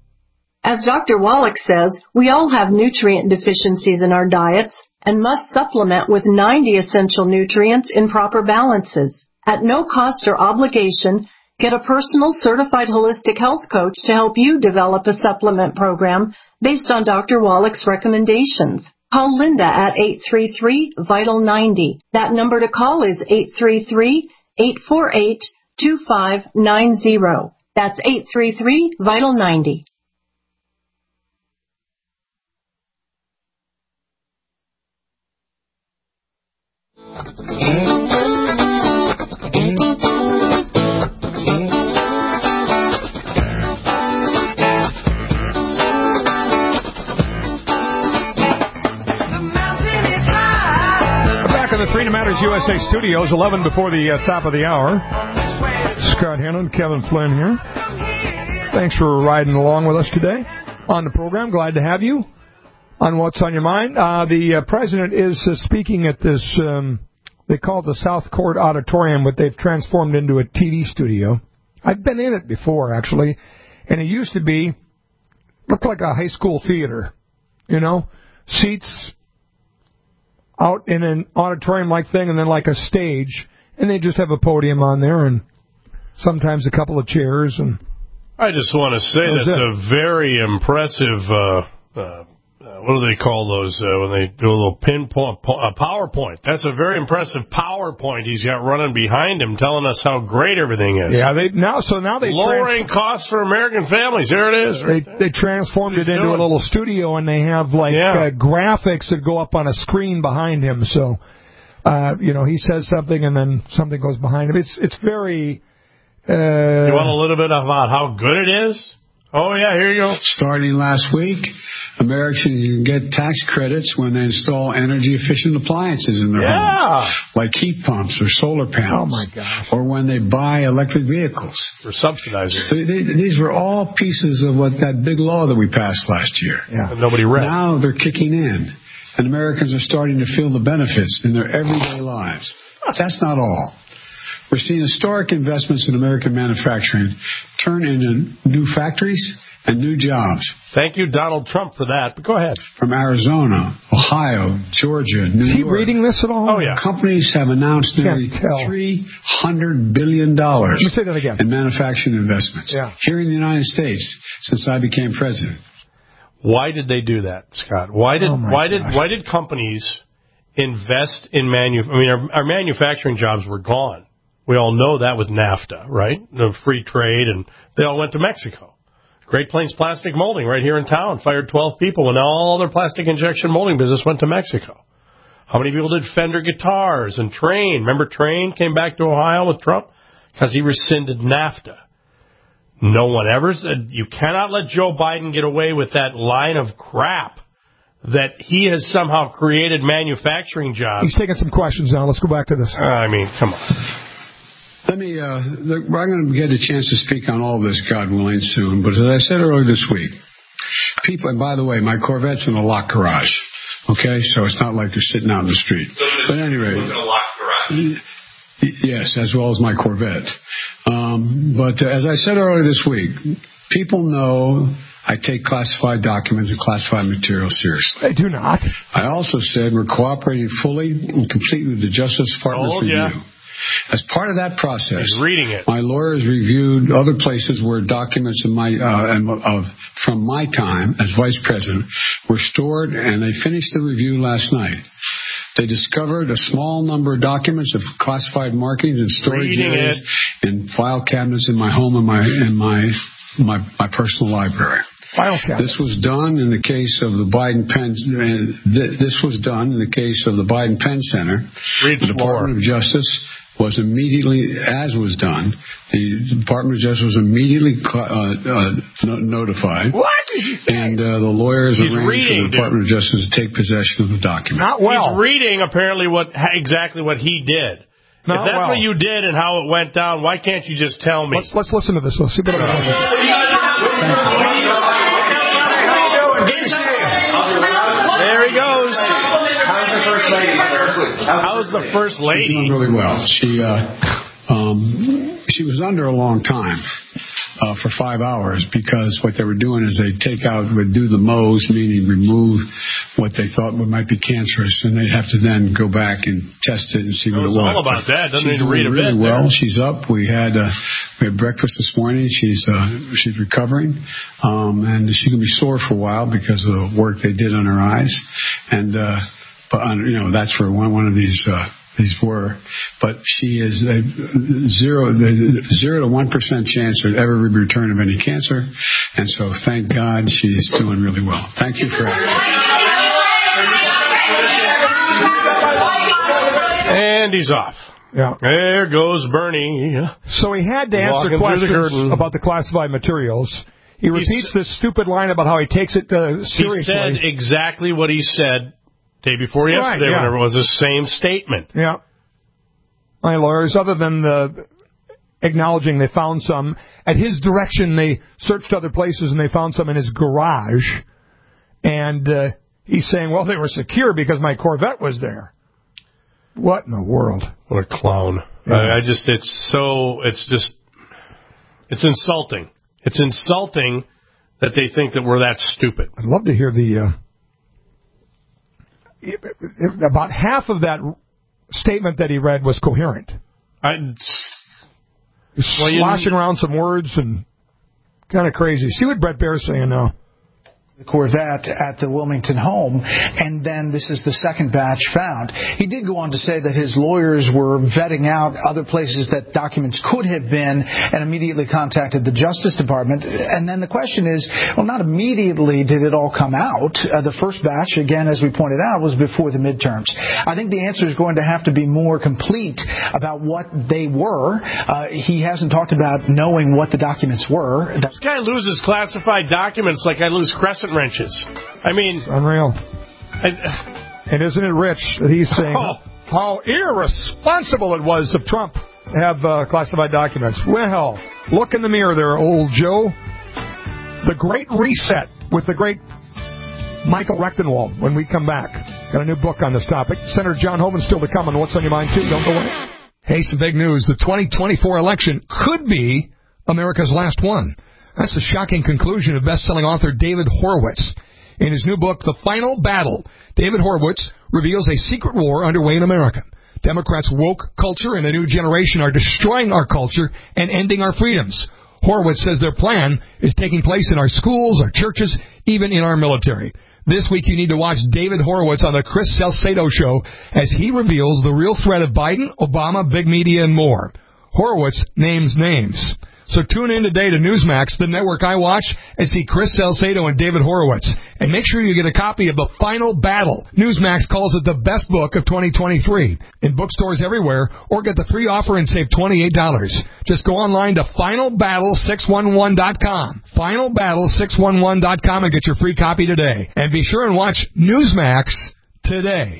Speaker 25: As Doctor Wallach says, we all have nutrient deficiencies in our diets and must supplement with ninety essential nutrients in proper balances. At no cost or obligation, get a personal certified holistic health coach to help you develop a supplement program based on Doctor Wallach's recommendations. Call Linda at eight three three, vital ninety. That number to call is eight three three, eight four eight, two five nine zero. That's eight three three, vital ninety.
Speaker 3: The Freedom Matters U S A studios, eleven before the uh, top of the hour. Scott Hannon, Kevin Flynn here. Thanks for riding along with us today on the program. Glad to have you on What's on Your Mind. Uh, the uh, president is uh, speaking at this, um, they call it the South Court Auditorium, but they've transformed into a T V studio. I've been in it before, actually, and it used to be, looked like a high school theater, you know, seats out in an auditorium-like thing, and then like a stage, and they just have a podium on there, and sometimes a couple of chairs. And
Speaker 4: I just want to say that that's it. A very impressive, uh, uh, what do they call those, uh, when they do a little pinpoint, a PowerPoint. That's a very impressive PowerPoint he's got running behind him, telling us how great everything is.
Speaker 3: Yeah, they now so now they
Speaker 4: lowering trans- costs for American families. There it is. Right
Speaker 3: they they transformed it into doing. a little studio, and they have like yeah. uh, graphics that go up on a screen behind him. So, uh, you know, he says something, and then something goes behind him. It's it's very. Uh,
Speaker 4: you want a little bit about how good it is? Oh, yeah, here you go.
Speaker 1: Starting last week, Americans can get tax credits when they install energy-efficient appliances in their
Speaker 4: Yeah.
Speaker 1: homes, like heat pumps or solar panels.
Speaker 3: Oh, my gosh.
Speaker 1: Or when they buy electric vehicles.
Speaker 4: We're subsidizing.
Speaker 1: Th- th- These were all pieces of what that big law that we passed last year.
Speaker 3: Yeah.
Speaker 4: And nobody read.
Speaker 1: Now they're kicking in, and Americans are starting to feel the benefits in their everyday lives. That's not all. We're seeing historic investments in American manufacturing turn into new factories and new jobs.
Speaker 4: Thank you, Donald Trump, for that. But go ahead.
Speaker 1: From Arizona, Ohio, Georgia, New
Speaker 3: Is he
Speaker 1: York.
Speaker 3: reading this at all?
Speaker 4: Oh, yeah.
Speaker 1: Companies have announced nearly
Speaker 3: Can't tell.
Speaker 1: three hundred billion dollars
Speaker 3: Let me say that again.
Speaker 1: in manufacturing investments
Speaker 3: Yeah.
Speaker 1: here in the United States since I became president.
Speaker 4: Why did they do that, Scott? Why did
Speaker 3: Oh, my
Speaker 4: why did
Speaker 3: gosh.
Speaker 4: why did companies invest in manu? I mean, our, our manufacturing jobs were gone. We all know that with NAFTA, right? The free trade, and they all went to Mexico. Great Plains Plastic Molding right here in town fired twelve people, and all their plastic injection molding business went to Mexico. How many people did Fender guitars and Train? Remember Train came back to Ohio with Trump? Because he rescinded NAFTA. No one ever said, you cannot let Joe Biden get away with that line of crap that he has somehow created manufacturing jobs.
Speaker 3: He's taking some questions now. Let's go back to this.
Speaker 4: I mean, come on.
Speaker 1: Let me, uh, look, I'm going to get a chance to speak on all this, God willing, soon. But as I said earlier this week, people, and by the way, my Corvette's in a locked garage. Okay? So it's not like you're sitting out in the street.
Speaker 5: So
Speaker 1: but anyway.
Speaker 5: in a locked garage.
Speaker 1: Yes, as well as my Corvette. Um, but uh, as I said earlier this week, people know I take classified documents and classified materials seriously.
Speaker 3: They do not.
Speaker 1: I also said we're cooperating fully and completely with the Justice Department's
Speaker 4: Oh,
Speaker 1: review.
Speaker 4: yeah.
Speaker 1: As part of that process,
Speaker 4: He's reading it.
Speaker 1: my lawyers reviewed other places where documents in my, uh, and, uh, from my time as vice president were stored, and they finished the review last night. They discovered a small number of documents of classified markings and storage
Speaker 4: Reading
Speaker 1: areas
Speaker 4: it.
Speaker 1: in file cabinets in my home and my in my my, my personal library.
Speaker 3: File cabinet.
Speaker 1: This was done in the case of the Biden Penn. Uh, th- this was done in the case of the Biden Penn Center.
Speaker 4: Read
Speaker 1: the Department
Speaker 4: more.
Speaker 1: of Justice was immediately, as was done, the Department of Justice was immediately cl- uh, uh, no- notified.
Speaker 3: What did he say?
Speaker 1: And uh, the lawyers
Speaker 4: He's
Speaker 1: arranged
Speaker 4: reading,
Speaker 1: for the Department of Justice to take possession of the document.
Speaker 3: Not well.
Speaker 4: He's reading apparently what exactly what he did.
Speaker 3: Not
Speaker 4: if that's
Speaker 3: well.
Speaker 4: what you did and how it went down, why can't you just tell me?
Speaker 3: Let's, let's listen to this. Let's see what
Speaker 4: There he goes.
Speaker 5: How's the first lady?
Speaker 4: How's the first
Speaker 1: She's
Speaker 4: lady?
Speaker 1: doing really well. She uh, um, she was under a long time uh, for five hours because what they were doing is they take out, would do the Mohs, meaning remove what they thought might be cancerous, and they'd have to then go back and test it and see what it
Speaker 4: Knows
Speaker 1: was.
Speaker 4: all about that. Doesn't
Speaker 1: She's
Speaker 4: need to read
Speaker 1: doing
Speaker 4: a
Speaker 1: really
Speaker 4: bit
Speaker 1: well.
Speaker 4: there.
Speaker 1: She's up. We had uh, we had breakfast this morning. She's uh, she's recovering, um, and she's gonna be sore for a while because of the work they did on her eyes, and. Uh, But uh, you know that's where one one of these uh, these were. But she is a zero zero to one percent chance of ever return of any cancer, and so thank God she's doing really well. Thank you for asking.
Speaker 4: And he's off.
Speaker 3: Yeah.
Speaker 4: There goes Bernie.
Speaker 3: So he had to answer
Speaker 4: Walking through the
Speaker 3: questions
Speaker 4: curtain.
Speaker 3: about the classified materials. He repeats this stupid line about how he takes it uh, seriously.
Speaker 4: He said exactly what he said day before yesterday,
Speaker 3: Right, yeah.
Speaker 4: whenever it was the same statement.
Speaker 3: Yeah. My lawyers, other than the acknowledging they found some, at his direction they searched other places and they found some in his garage. And uh, he's saying, well, they were secure because my Corvette was there. What in the world?
Speaker 4: What a clown.
Speaker 3: Yeah.
Speaker 4: I, I just, it's so, it's just, it's insulting. It's insulting that they think that we're that stupid.
Speaker 3: I'd love to hear the, uh, about half of that statement that he read was coherent.
Speaker 4: I,
Speaker 3: well, sloshing around some words and kind of crazy. See what Brett Baer's saying now.
Speaker 6: the Corvette at the Wilmington home, and then this is the second batch found. He did go on to say that his lawyers were vetting out other places that documents could have been and immediately contacted the Justice Department. And then the question is, well, not immediately did it all come out. Uh, the first batch, again, as we pointed out, was before the midterms. I think the answer is going to have to be more complete about what they were. Uh, he hasn't talked about knowing what the documents were.
Speaker 4: This guy loses classified documents like I lose crescent wrenches. I mean,
Speaker 3: it's unreal. I, and isn't it rich that he's saying oh. how irresponsible it was of Trump to have uh, classified documents? Well, look in the mirror there, old Joe. The Great Reset with the great Michael Rechtenwald when we come back. Got a new book on this topic. Senator John Hoeven still to come on What's on Your Mind, too. Don't go away. Hey, some big news. The twenty twenty-four election could be America's last one. That's the shocking conclusion of best-selling author David Horowitz. In his new book, The Final Battle, David Horowitz reveals a secret war underway in America. Democrats' woke culture and a new generation are destroying our culture and ending our freedoms. Horowitz says their plan is taking place in our schools, our churches, even in our military. This week you need to watch David Horowitz on the Chris Salcedo Show as he reveals the real threat of Biden, Obama, big media, and more. Horowitz names names. So tune in today to Newsmax, the network I watch, and see Chris Salcedo and David Horowitz. And make sure you get a copy of The Final Battle. Newsmax calls it the best book of twenty twenty-three. In bookstores everywhere, or get the free offer and save twenty-eight dollars. Just go online to final battle six one one dot com. final battle six one one dot com and get your free copy today. And be sure and watch Newsmax today.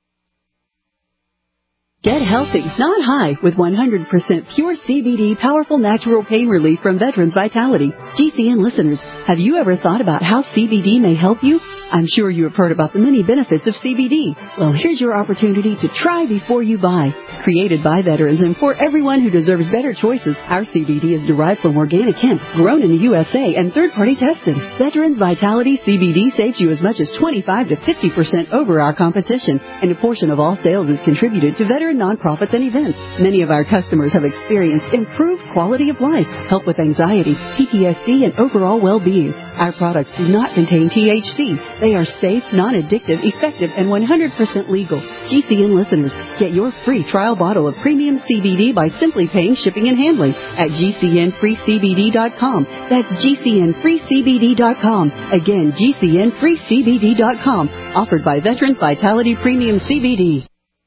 Speaker 7: Get healthy, not high, with one hundred percent pure C B D powerful natural pain relief from Veterans Vitality. G C N listeners, have you ever thought about how C B D may help you? I'm sure you have heard about the many benefits of C B D. Well, here's your opportunity to try before you buy. Created by veterans and for everyone who deserves better choices, our C B D is derived from organic hemp, grown in the U S A and third-party tested. Veterans Vitality C B D saves you as much as twenty-five to fifty percent over our competition, and a portion of all sales is contributed to veteran nonprofits and events. Many of our customers have experienced improved quality of life, help with anxiety, P T S D, and overall well-being. Our products do not contain T H C. They are safe, non-addictive, effective, and one hundred percent legal. G C N listeners, get your free trial bottle of premium C B D by simply paying shipping and handling at G C N free C B D dot com. That's G C N free C B D dot com. Again, G C N free C B D dot com. Offered by Veterans Vitality Premium C B D.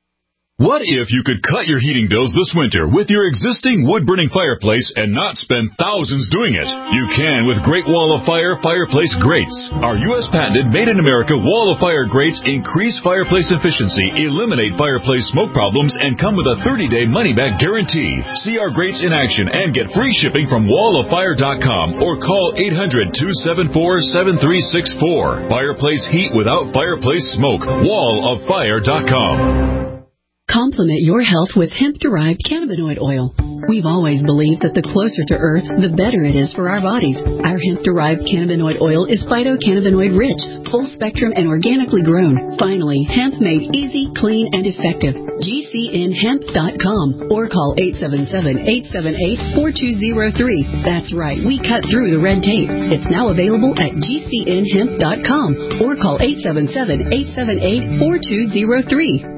Speaker 9: What if you could cut your heating bills this winter with your existing wood-burning fireplace and not spend thousands doing it? You can with Great Wall of Fire Fireplace Grates. Our U S patented made-in-America Wall of Fire grates increase fireplace efficiency, eliminate fireplace smoke problems, and come with a thirty-day money-back guarantee. See our grates in action and get free shipping from wall of fire dot com or call eight hundred, two seven four, seven three six four. Fireplace heat without fireplace smoke. wall of fire dot com.
Speaker 7: Complement your health with hemp-derived cannabinoid oil. We've always believed that the closer to Earth, the better it is for our bodies. Our hemp-derived cannabinoid oil is phytocannabinoid rich, full spectrum, and organically grown. Finally, hemp made easy, clean, and effective. G C N hemp dot com or call eight seven seven, eight seven eight, four two zero three. That's right, we cut through the red tape. It's now available at G C N hemp dot com or call eight seven seven, eight seven eight, four two zero three.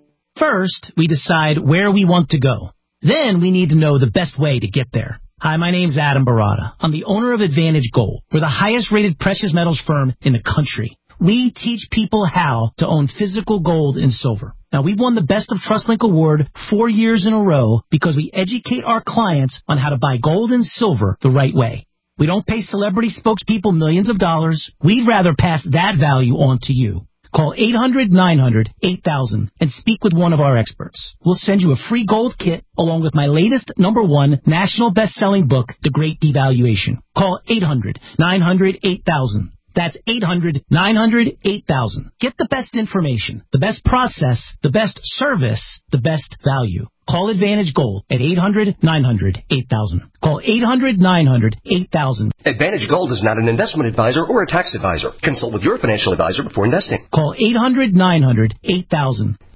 Speaker 11: First, we decide where we want to go. Then we need to know the best way to get there. Hi, my name's Adam Barada. I'm the owner of Advantage Gold. We're the highest-rated precious metals firm in the country. We teach people how to own physical gold and silver. Now, we've won the Best of TrustLink Award four years in a row because we educate our clients on how to buy gold and silver the right way. We don't pay celebrity spokespeople millions of dollars. We'd rather pass that value on to you. Call eight hundred, nine hundred, eight thousand and speak with one of our experts. We'll send you a free gold kit along with my latest number one national best-selling book, The Great Devaluation. Call eight hundred, nine hundred, eight thousand. That's eight hundred, nine hundred, eight thousand. Get the best information, the best process, the best service, the best value. Call Advantage Gold at eight hundred, nine hundred, eight thousand. Call eight hundred, nine hundred, eight thousand.
Speaker 12: Advantage Gold is not an investment advisor or a tax advisor. Consult with your financial advisor before investing.
Speaker 11: Call eight hundred, nine hundred, eight thousand.